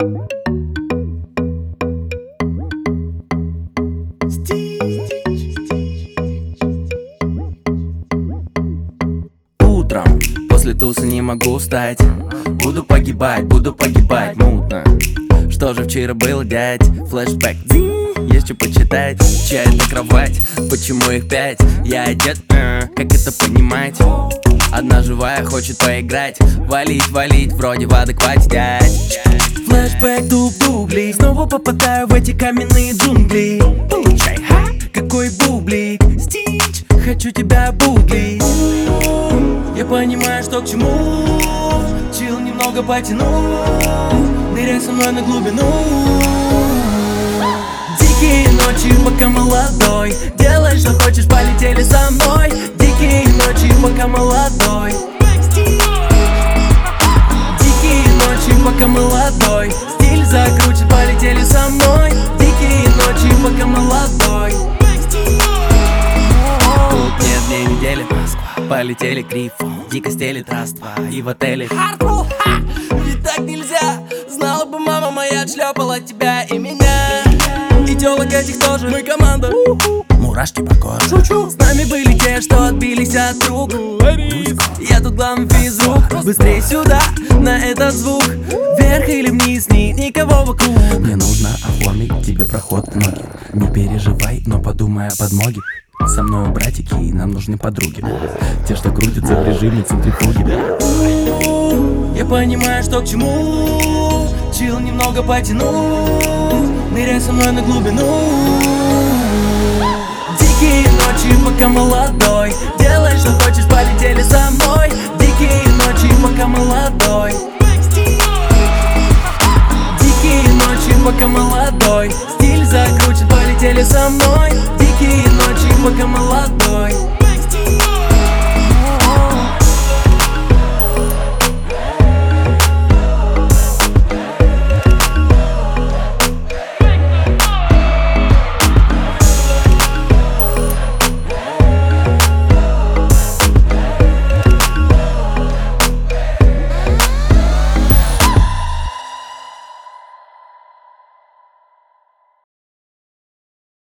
Утром после тусы не могу встать. Буду погибать мутно. Что же вчера было, дядь? Флэшбэк, есть что почитать. Чай на кровать, почему их 5? Я одет, как это понимать? Одна живая хочет поиграть. Валить, вроде в адеквате, дядь. Флэшбэк, дубли. Снова попадаю в эти каменные джунгли. Получай, ха, какой бублик. Стич, хочу тебя буглить. Я понимаю, что к чему. Чил немного потяну. Ныряй со мной на глубину. Дикие ночи, пока молодой. Делай, что хочешь, полетели со мной. Дикие ночи, пока молодой. Дикие ночи, пока молодой. Стиль закручен, полетели со мной. Дикие ночи, пока молодой. Тут нет 2 недели, полетели к рифу. Дико стелит раз, 2 и в отеле. Хардкор, ведь так нельзя. Знала бы мама моя, отшлепала тебя и меня. И тёлок этих тоже, мы команда. Мурашки по коже. Шучу. С нами были те, что отбились от рук. Я тут главный физрук. Быстрее сюда, на этот звук. Вверх или вниз, нет никого вокруг. Мне нужно оформить тебе проход к ноги. Не переживай, но подумай о подмоге. Со мной братики, и нам нужны подруги. Те, что крутятся в режиме центрифуги. Я понимаю, что к чему. Чил немного потяну. Ныряй со мной на глубину. Дикие ночи, пока молодой. Делай, что хочешь, полетели со мной. Дикие ночи, пока молодой. Дикие ночи, пока молодой. Стиль закручен, полетели со мной. Дикие ночи, пока молодой.